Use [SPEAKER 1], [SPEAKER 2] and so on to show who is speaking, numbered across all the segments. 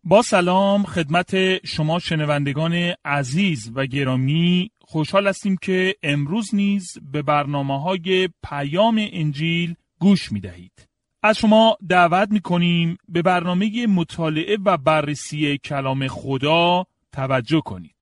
[SPEAKER 1] با سلام خدمت شما شنوندگان عزیز و گرامی، خوشحال هستیم که امروز نیز به برنامه‌های پیام انجیل گوش می‌دهید. از شما دعوت می‌کنیم به برنامه مطالعه و بررسی کلام خدا توجه کنید.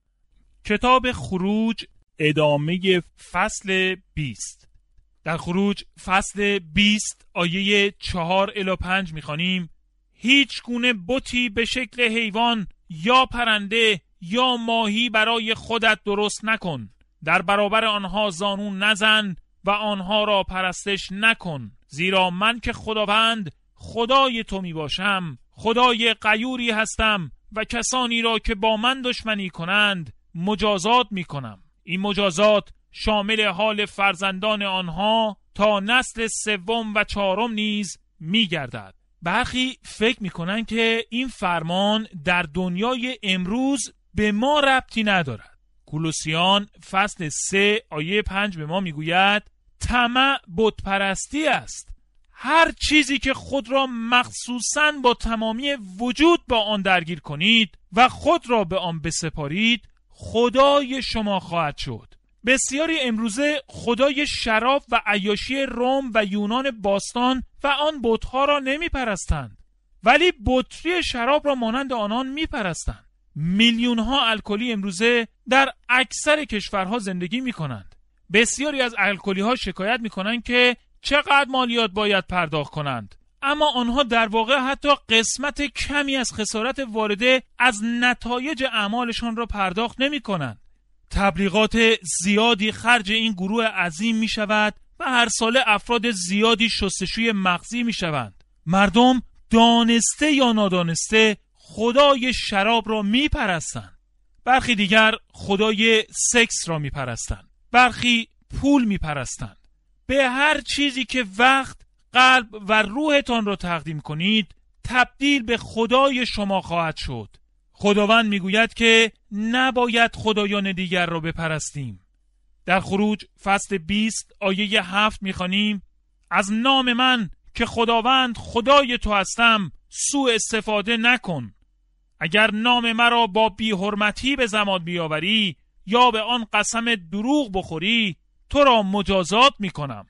[SPEAKER 1] کتاب خروج ادامه فصل 20. در خروج فصل 20 آیه 4 الی 5 می‌خوانیم: هیچ گونه بتی به شکل حیوان یا پرنده یا ماهی برای خودت درست نکن. در برابر آنها زانو نزن و آنها را پرستش نکن، زیرا من که خداوند خدای تو می باشم، خدای غیوری هستم و کسانی را که با من دشمنی کنند مجازات می کنم. این مجازات شامل حال فرزندان آنها تا نسل سوم و چهارم نیز می گردد. برخی فکر میکنن که این فرمان در دنیای امروز به ما ربطی ندارد. کولوسیان فصل 3 آیه 5 به ما میگوید طمع بتپرستی است. هر چیزی که خود را مخصوصاً با تمامی وجود با آن درگیر کنید و خود را به آن بسپارید، خدای شما خواهد شد. بسیاری امروزه خدای شراب و عیاشی روم و یونان باستان و آن بت‌ها را نمی پرستند، ولی بطری شراب را مانند آنان می پرستند. میلیون‌ها الکلی امروزه در اکثر کشورها زندگی می کنند. بسیاری از الکلی‌ها شکایت می کنند که چقدر مالیات باید پرداخت کنند، اما آنها در واقع حتی قسمت کمی از خسارت وارده از نتایج اعمالشان را پرداخت نمی کنند. تبلیغات زیادی خرج این گروه عظیم می شود و هر ساله افراد زیادی شستشوی مغزی می شوند. مردم دانسته یا نادانسته خدای شراب را می پرستند. برخی دیگر خدای سکس را می پرستند. برخی پول می پرستند. به هر چیزی که وقت، قلب و روحتان را تقدیم کنید تبدیل به خدای شما خواهد شد. خداوند میگوید که نباید خدایان دیگر را بپرستیم. در خروج فصل 20 آیه 7 میخوانیم: از نام من که خداوند خدای تو هستم سوء استفاده نکن. اگر نام مرا با بی‌حرمتی به زبان بیاوری یا به آن قسم دروغ بخوری، تو را مجازات میکنم.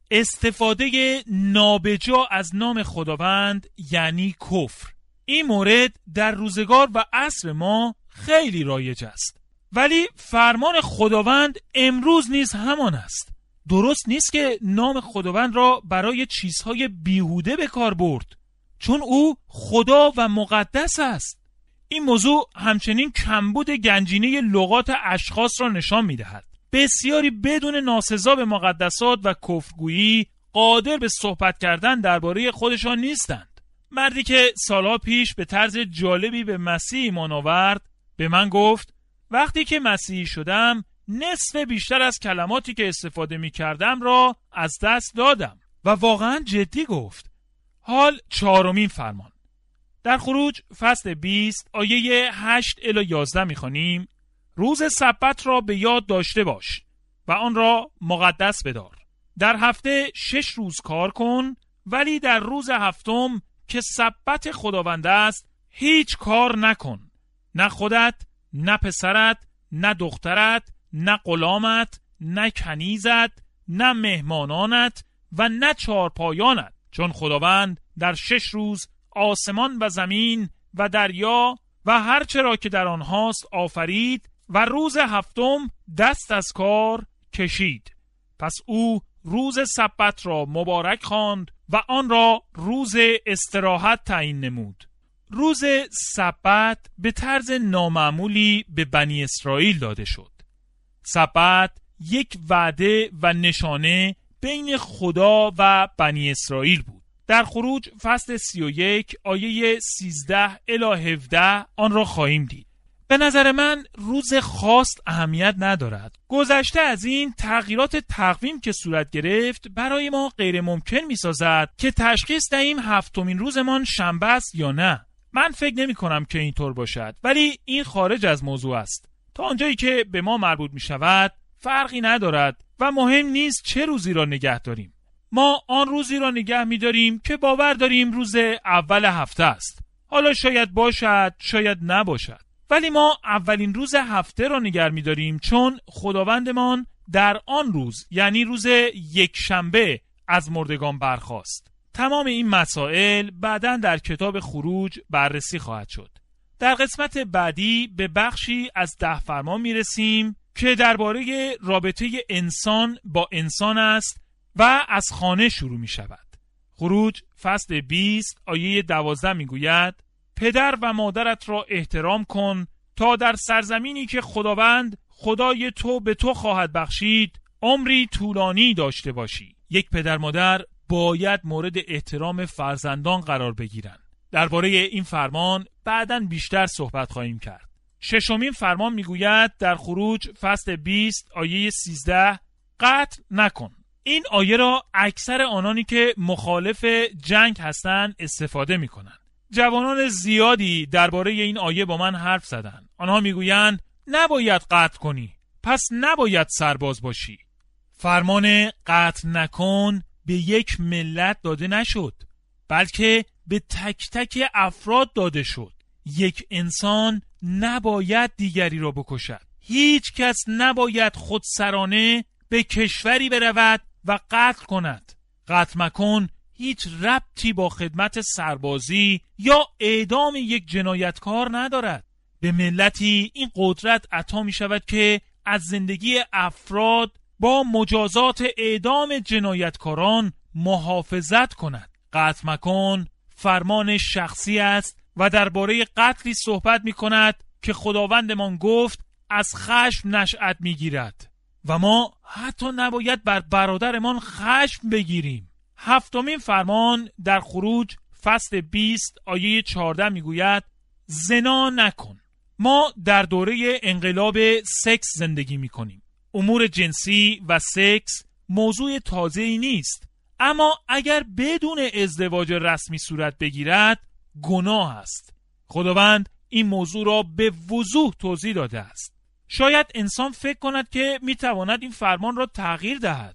[SPEAKER 1] استفاده نابجا از نام خداوند یعنی کفر. این مورد در روزگار و عصر ما خیلی رایج است، ولی فرمان خداوند امروز نیز همان است. درست نیست که نام خداوند را برای چیزهای بیهوده به کار برد، چون او خدا و مقدس است. این موضوع همچنین کمبود گنجینه لغات اشخاص را نشان می‌دهد. بسیاری بدون ناسزا به مقدسات و کفرگویی قادر به صحبت کردن درباره خودشان نیستند. مردی که سالها پیش به طرز جالبی به مسیح ایمان آورد به من گفت وقتی که مسیحی شدم نصف بیشتر از کلماتی که استفاده می کردم را از دست دادم، و واقعا جدی گفت. حال چهارمین فرمان. در خروج فصل 20 آیه 8 الی 11 می خوانیم: روز سبت را به یاد داشته باش و آن را مقدس بدار. در هفته 6 روز کار کن، ولی در روز هفتم که سبت خداوند است هیچ کار نکن. نه خودت، نه پسرت، نه دخترت، نه غلامت، نه کنیزت، نه مهمانانت و نه چارپایانت، چون خداوند در 6 روز آسمان و زمین و دریا و هر چرا که در آنهاست آفرید و روز هفتم دست از کار کشید. پس او روز سبت را مبارک خواند و آن را روز استراحت تعیین نمود. روز سبت به طرز نامعمولی به بنی اسرائیل داده شد. سبت یک وعده و نشانه بین خدا و بنی اسرائیل بود. در خروج فصل 31 آیه 13 الی 17 آن را خواهیم دید. به نظر من روز خاص اهمیت ندارد. گذشته از این تغییرات تقویم که صورت گرفت برای ما غیر ممکن می سازد که تشخیص دهیم هفتمین روزمان شنبه است یا نه. من فکر نمی کنم که اینطور باشد، ولی این خارج از موضوع است. تا آنجایی که به ما مربوط می شود فرقی ندارد و مهم نیست چه روزی را نگه داریم. ما آن روزی را نگه می داریم که باور داریم روز اول هفته است. حالا شاید باشد، شاید نباشد. ولی ما اولین روز هفته را نگر می‌داریم، چون خداوندمان در آن روز، یعنی روز یکشنبه، از مردگان برخاست. تمام این مسائل بعداً در کتاب خروج بررسی خواهد شد. در قسمت بعدی به بخشی از 10 فرمان میرسیم که درباره رابطه انسان با انسان است و از خانه شروع می شود. خروج فصل 20 آیه 12 می گوید: پدر و مادرت را احترام کن تا در سرزمینی که خداوند خدای تو به تو خواهد بخشید عمری طولانی داشته باشی. یک پدر مادر باید مورد احترام فرزندان قرار بگیرند. درباره این فرمان بعداً بیشتر صحبت خواهیم کرد. ششمین فرمان میگوید در خروج فصل 20 آیه 13: قتل نکن. این آیه را اکثر آنانی که مخالف جنگ هستند استفاده میکنند. جوانان زیادی درباره این آیه با من حرف زدند. آنها میگویند نباید قتل کنی، پس نباید سرباز باشی. فرمان قتل نکن به یک ملت داده نشد، بلکه به تک تک افراد داده شد. یک انسان نباید دیگری را بکشد. هیچ کس نباید خودسرانه به کشوری برود و قتل کند. قتل مکن هیچ ربطی با خدمت سربازی یا اعدام یک جنایتکار ندارد. به ملتی این قدرت عطا می شود که از زندگی افراد با مجازات اعدام جنایتکاران محافظت کند. قتل مکن فرمان شخصی است و درباره قتلی صحبت می کند که خداوندمان گفت از خشم نشأت می گیرد و ما حتی نباید بر برادرمان خشم بگیریم. هفتمین فرمان در خروج فصل 20 آیه 14 می گوید زنا نکن. ما در دوره انقلاب سکس زندگی می کنیم. امور جنسی و سکس موضوع تازه‌ای نیست، اما اگر بدون ازدواج رسمی صورت بگیرد گناه است. خداوند این موضوع را به وضوح توضیح داده است. شاید انسان فکر کند که میتواند این فرمان را تغییر دهد،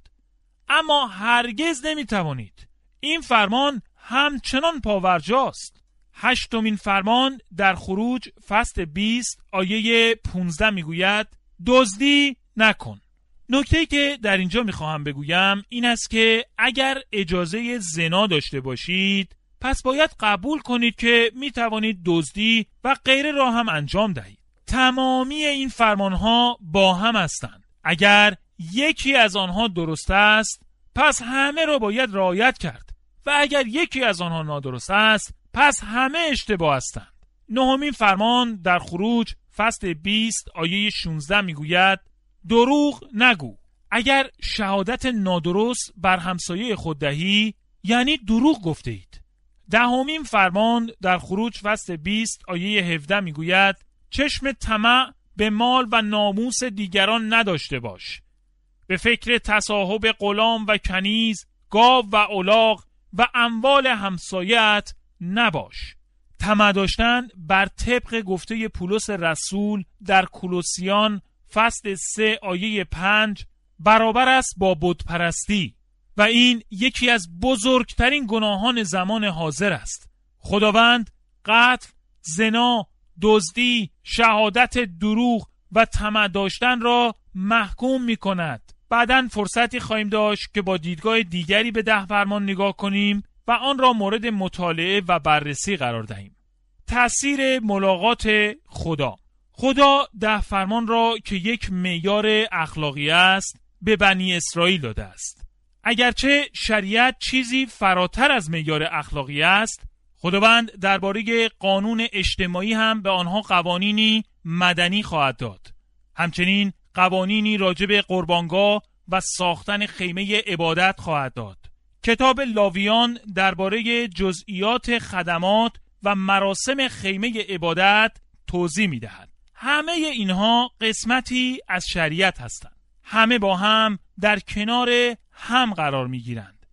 [SPEAKER 1] اما هرگز نمیتوانید. این فرمان همچنان پاورجاست. هشتمین فرمان در خروج فصل 20 آیه 15 میگوید دزدی نکن. نکته‌ای که در اینجا میخواهم بگویم این است که اگر اجازه زنا داشته باشید پس باید قبول کنید که میتوانید دزدی و غیره را هم انجام دهید. تمامی این فرمانها با هم هستند. اگر یکی از آنها درست است پس همه را باید رعایت کرد و اگر یکی از آنها نادرست است پس همه اشتباه هستند. نهمین فرمان در خروج فصل 20 آیه 16 میگوید دروغ نگو. اگر شهادت نادرست بر همسایه خود دهی یعنی دروغ گفته اید. دهمین فرمان در خروج فصل 20 آیه 17 میگوید چشم طمع به مال و ناموس دیگران نداشته باش. به فکر تصاحب غلام و کنیز، گاو و الاغ و اموال همسایت نباش. طمع داشتن بر طبق گفته پولس رسول در کولوسیان فصل 3 آیه 5 برابر است با بت پرستی و این یکی از بزرگترین گناهان زمان حاضر است. خداوند قتل، زنا، دزدی، شهادت دروغ و طمع داشتن را محکوم می کند. بعداً فرصتی خواهیم داشت که با دیدگاه دیگری به 10 فرمان نگاه کنیم و آن را مورد مطالعه و بررسی قرار دهیم. تأثیر ملاقات خدا. خدا 10 فرمان را که یک معیار اخلاقی است به بنی اسرائیل داده است. اگرچه شریعت چیزی فراتر از معیار اخلاقی است، خداوند درباره قانون اجتماعی هم به آنها قوانینی مدنی خواهد داد. همچنین قوانینی راجع به قربانگاه و ساختن خیمه عبادت خواهد داد. کتاب لاویان درباره جزئیات خدمات و مراسم خیمه عبادت توضیح می‌دهد. همه اینها قسمتی از شریعت هستند. همه با هم در کنار هم قرار می‌گیرند.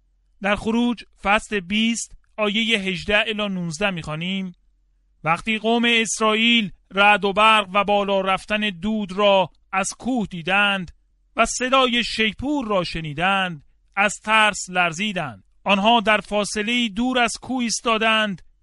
[SPEAKER 1] در خروج فصل 20 آیه 18 الی 19 می‌خوانیم وقتی قوم اسرائیل رعد و برق و بالا رفتن دود را از کوه دیدند و صدای شیپور را شنیدند از ترس لرزیدند. آنها در فاصله دور از کوه ایستادند و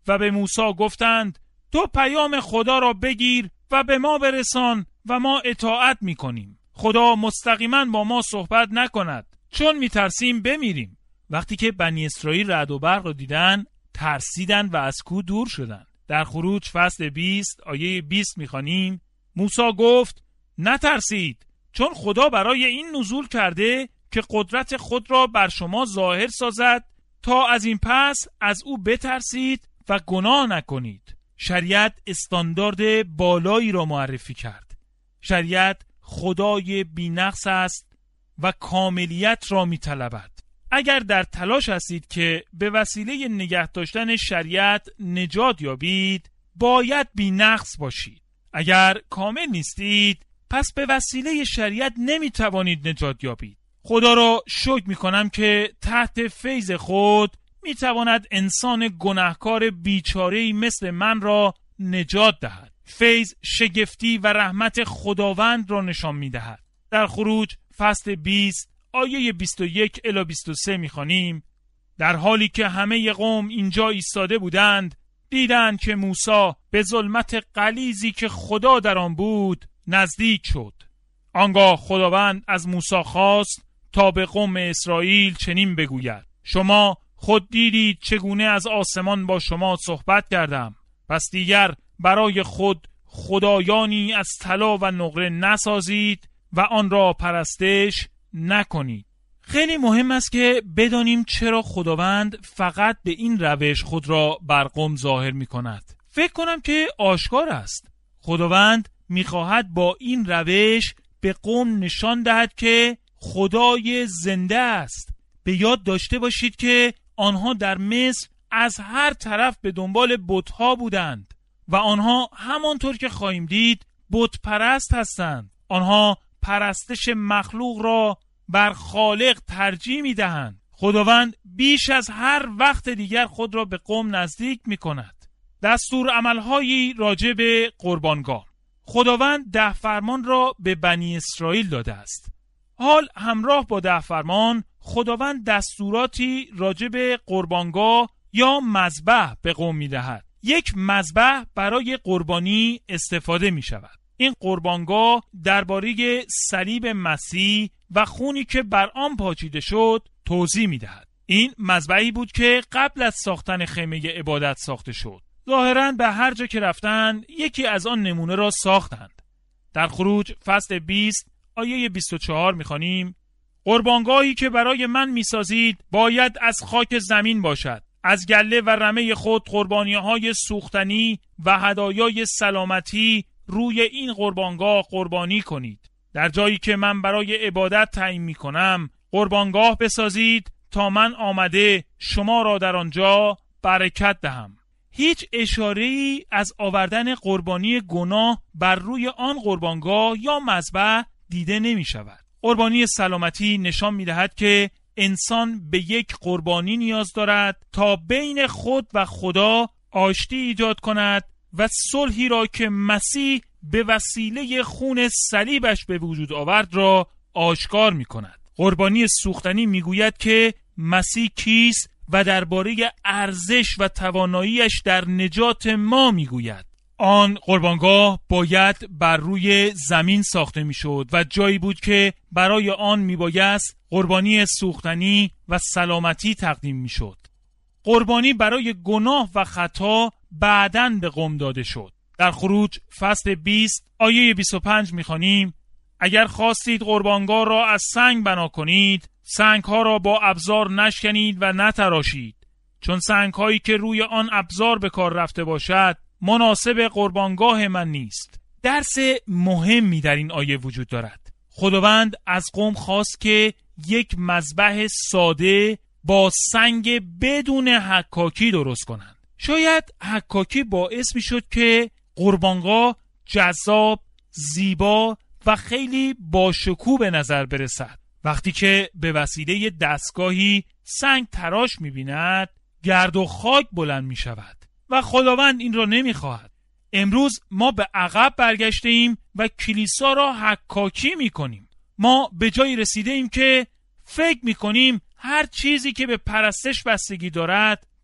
[SPEAKER 1] و به موسی گفتند تو پیام خدا را بگیر و به ما برسان و ما اطاعت می‌کنیم. خدا مستقیما با ما صحبت نکند، چون می‌ترسیم بمیریم. وقتی که بنی اسرائیل رعد و برق را دیدن، ترسیدن و از کوه دور شدند. در خروج فصل 20 آیه 20 می‌خوانیم موسی گفت نترسید، چون خدا برای این نزول کرده که قدرت خود را بر شما ظاهر سازد تا از این پس از او بترسید و گناه نکنید. شریعت استاندارد بالایی را معرفی کرد. شریعت خدای بی‌نقص است و کاملیت را می‌طلبد. اگر در تلاش هستید که به وسیله نگه داشتن شریعت نجات یابید، باید بی‌نقص باشید. اگر کامل نیستید، پس به وسیله شریعت نمی‌توانید نجات یابید. خدا را شکر می‌کنم که تحت فیض خود می‌تواند انسان گناهکار بیچاره‌ای مثل من را نجات دهد. فیض شگفتی و رحمت خداوند را نشان می‌دهد. در خروج فصل 20 آیه 21 الی 23 می‌خوانیم در حالی که همه قوم اینجا ایستاده بودند، دیدند که موسی به ظلمت غلیظی که خدا در آن بود نزدیک شد. آنگاه خداوند از موسی خواست تا به قوم اسرائیل چنین بگوید شما خود دیدید چگونه از آسمان با شما صحبت کردم. پس دیگر برای خود خدایانی از طلا و نقره نسازید و آن را پرستش نکنید. خیلی مهم است که بدانیم چرا خداوند فقط به این روش خود را بر قوم ظاهر می کند. فکر کنم که آشکار است. خداوند می خواهد با این روش به قوم نشان دهد که خدای زنده است. به یاد داشته باشید که آنها در مصر از هر طرف به دنبال بت‌ها بودند و آنها همانطور که خواهیم دید بت پرست هستند. آنها پرستش مخلوق را بر خالق ترجیح می دهند. خداوند بیش از هر وقت دیگر خود را به قوم نزدیک می کند. دستور عملهایی راجع به قربانگاه. خداوند 10 فرمان را به بنی اسرائیل داده است. حال همراه با 10 فرمان خداوند دستوراتی راجع به قربانگاه یا مذبح به قوم می دهد. یک مذبح برای قربانی استفاده می شود. این قربانگاه درباره صلیب مسیح و خونی که بر آن پاچیده شد توضیح می دهد. این مذبحی بود که قبل از ساختن خیمه عبادت ساخته شد. ظاهراً به هر جا که رفتند یکی از آن نمونه را ساختند. در خروج فصل 20 آیه 24 می‌خوانیم قربانگاهی که برای من می‌سازید باید از خاک زمین باشد. از گله و رمه خود قربانی‌های سوختنی و هدایای سلامتی روی این قربانگاه قربانی کنید. در جایی که من برای عبادت تعیین می‌کنم قربانگاه بسازید تا من آمده شما را در آنجا برکت دهم. هیچ اشاره‌ای از آوردن قربانی گناه بر روی آن قربانگاه یا مذبح دیده نمی شود. قربانی سلامتی نشان می دهد که انسان به یک قربانی نیاز دارد تا بین خود و خدا آشتی ایجاد کند و صلحی را که مسیح به وسیله خون صلیبش به وجود آورد را آشکار می کند. قربانی سوختنی می گوید که مسیح کیست و درباره ارزش و تواناییش در نجات ما میگوید. آن قربانگاه باید بر روی زمین ساخته میشد و جایی بود که برای آن میبایست قربانی سوختنی و سلامتی تقدیم میشد. قربانی برای گناه و خطا بعداً به قوم داده شد. در خروج فصل 20 آیه 25 میخوانیم اگر خواستید قربانگاه را از سنگ بنا کنید سنگ‌ها را با ابزار نشکنید و نتراشید، چون سنگ‌هایی که روی آن ابزار به کار رفته باشد مناسب قربانگاه من نیست. درس مهمی در این آیه وجود دارد. خداوند از قوم خواست که یک مذبح ساده با سنگ بدون حکاکی درست کنند. شاید حکاکی باعث می‌شد که قربانگاه جذاب، زیبا و خیلی باشکوه به نظر برسد. وقتی که به وسیله دستگاهی سنگ تراش می‌بیند، گرد و خاک بلند می‌شود و خداوند این را نمی‌خواهد. امروز ما به عقب برگشته ایم و کلیسا را حکاکی می‌کنیم. ما به جایی رسیده ایم که فکر می‌کنیم هر چیزی که به پرستش بستگی دارد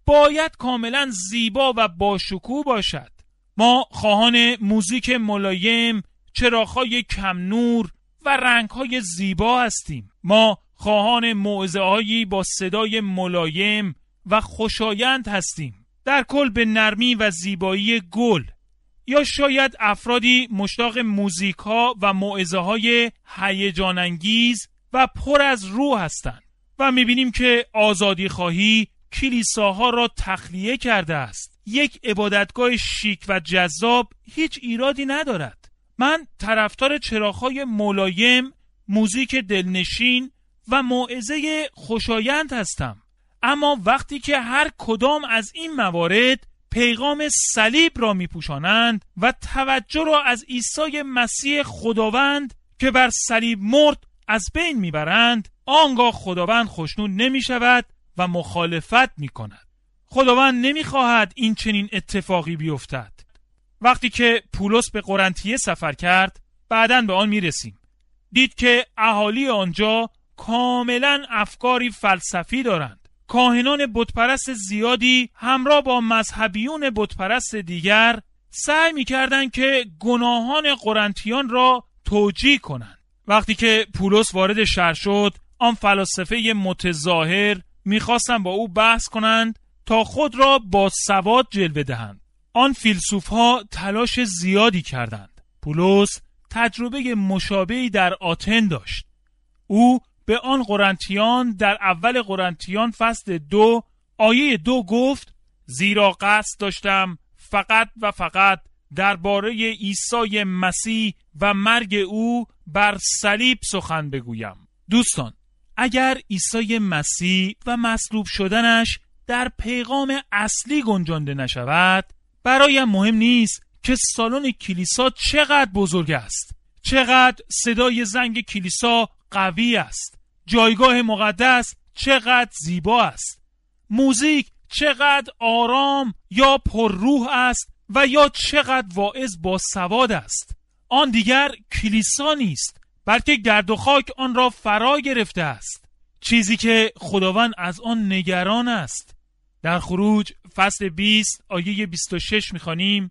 [SPEAKER 1] باید کاملا زیبا و باشکوه باشد. ما خواهان موزیک ملایم، چراغ‌های کم نور و رنگ‌های زیبا هستیم. ما خواهان موعظه‌هایی با صدای ملایم و خوشایند هستیم، در کل به نرمی و زیبایی گل. یا شاید افرادی مشتاق موزیک‌ها و موعظه‌های هیجان انگیز و پر از روح هستند و می‌بینیم که آزادی خواهی کلیساها را تخلیه کرده است. یک عبادتگاه شیک و جذاب هیچ ایرادی ندارد. من طرفدار چراغ‌های ملایم، موزیک دلنشین و موعظه خوشایند هستم. اما وقتی که هر کدام از این موارد پیغام صلیب را میپوشانند و توجه را از عیسی مسیح خداوند که بر صلیب مرد از بین میبرند، آنگاه خداوند خوشنود نمیشود و مخالفت میکند. خداوند نمیخواهد این چنین اتفاقی بیفتد. وقتی که پولس به قرنطیه سفر کرد، بعداً به آن میرسیم، دید که اهالی آنجا کاملاً افکاری فلسفی دارند. کاهنان بتپرست زیادی همراه با مذهبیون بتپرست دیگر سعی می‌کردند که گناهان قرنتیان را توجیه کنند. وقتی که پولس وارد شهر شد، آن فلاسفه متظاهر می‌خواستند با او بحث کنند تا خود را با سواد جلوه دهند. آن فیلسوف‌ها تلاش زیادی کردند. پولس تجربه مشابهی در آتن داشت. او به آن قرنتیان در اول قرنتیان فصل 2 آیه 2 گفت: زیرا قصد داشتم فقط و فقط درباره عیسی مسیح و مرگ او بر صلیب سخن بگویم. دوستان، اگر عیسی مسیح و مصلوب شدنش در پیغام اصلی گنجانده نشود، برایم مهم نیست که سالن کلیسا چقدر بزرگ است، چقدر صدای زنگ کلیسا قوی است، جایگاه مقدس چقدر زیبا است، موزیک چقدر آرام یا پر روح است و یا چقدر واعظ با سواد است. آن دیگر کلیسا نیست، بلکه گرد و خاک آن را فرا گرفته است. چیزی که خداوند از آن نگران است. در خروج فصل 20 آیه 26 می‌خوانیم: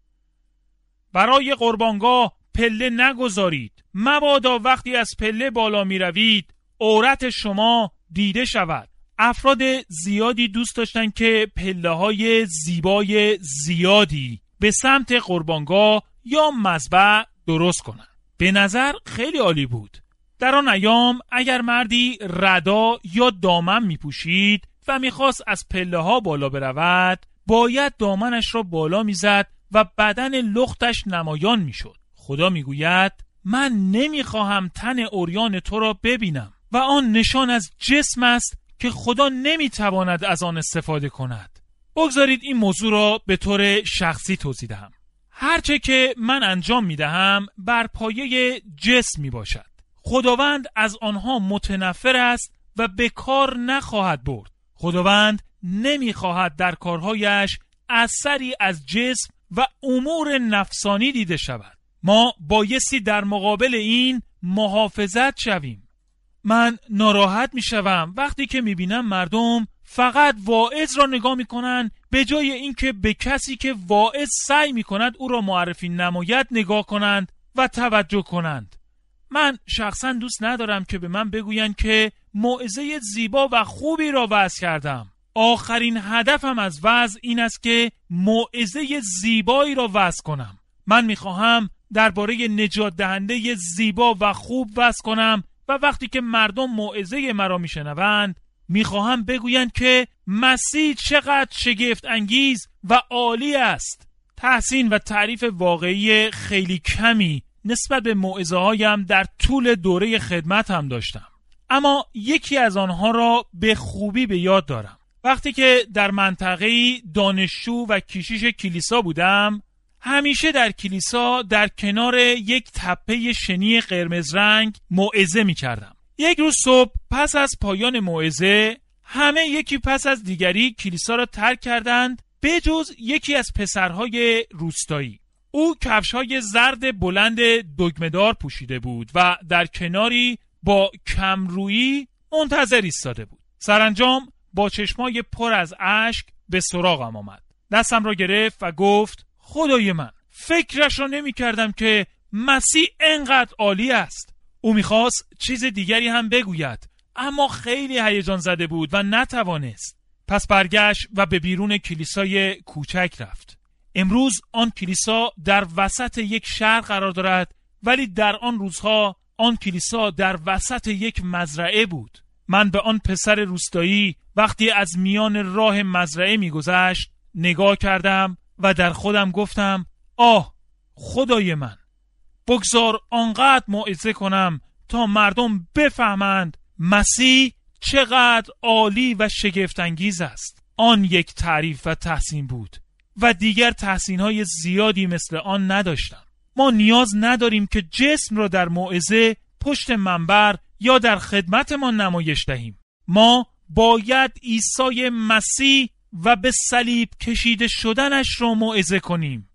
[SPEAKER 1] برای قربانگاه پله نگذارید، مبادا وقتی از پله بالا می‌روید عورت شما دیده شود. افراد زیادی دوست داشتن که پله‌های زیبای زیادی به سمت قربانگاه یا مذبح درست کنند. به نظر خیلی عالی بود. در آن ایام اگر مردی ردا یا دامن می‌پوشید و می‌خواست از پله‌ها بالا برود، باید دامنش را بالا می‌زد و بدن لختش نمایان می‌شد. خدا می‌گوید: من نمی‌خواهم تن عریان تو را ببینم، و آن نشان از جسم است که خدا نمی‌تواند از آن استفاده کند. بگذارید این موضوع را به طور شخصی توضیح دهم. هرچه که من انجام می‌دهم بر پایه جسم میباشد. خداوند از آنها متنفر است و به کار نخواهد برد. خداوند نمیخواهد در کارهایش اثری از جسم و امور نفسانی دیده شود. ما بایستی در مقابل این محافظت شویم. من ناراحت میشوم وقتی که میبینم مردم فقط واعظ را نگاه میکنن به جای اینکه به کسی که واعظ سعی میکند او را معرفی نماید نگاه کنند و توجه کنند. من شخصا دوست ندارم که به من بگویند که موعظه زیبا و خوبی را وعظ کردم. آخرین هدفم از وعظ این است که موعظه زیبایی را وعظ کنم. من میخواهم درباره نجات دهنده زیبا و خوب وعظ کنم و وقتی که مردم موعظه مرا میشنوند میخواهم بگویند که مسیح چقدر شگفت انگیز و عالی است. تحسین و تعریف واقعی خیلی کمی نسبت به موعظه هایم در طول دوره خدمت هم داشتم، اما یکی از آنها را به خوبی به یاد دارم. وقتی که در منطقه‌ای دانشجو و کشیش کلیسا بودم، همیشه در کلیسا در کنار یک تپه شنی قرمز رنگ موعظه می کردم. یک روز صبح پس از پایان موعظه همه یکی پس از دیگری کلیسا را ترک کردند به جز یکی از پسرهای روستایی. او کفش‌های زرد بلند دگمه‌دار پوشیده بود و در کناری با کمرویی منتظر ایستاده بود. سرانجام با چشمای پر از اشک به سراغم آمد. دستم را گرفت و گفت خدای من، فکرش را نمی کردم که مسیح انقدر عالی است. او میخواست چیز دیگری هم بگوید، اما خیلی هیجان زده بود و نتوانست. پس برگشت و به بیرون کلیسای کوچک رفت. امروز آن کلیسا در وسط یک شهر قرار دارد، ولی در آن روزها آن کلیسا در وسط یک مزرعه بود. من به آن پسر روستایی وقتی از میان راه مزرعه میگذشت نگاه کردم و در خودم گفتم آه خدای من، بگذار آنقدر موعظه کنم تا مردم بفهمند مسیح چقدر عالی و شگفت‌انگیز است. آن یک تعریف و تحسین بود و دیگر تحسین‌های زیادی مثل آن نداشتم. ما نیاز نداریم که جسم را در موعظه، پشت منبر یا در خدمتمان نمایش دهیم. ما باید عیسی مسیح و به صلیب کشیده شدنش را موعظه کنیم.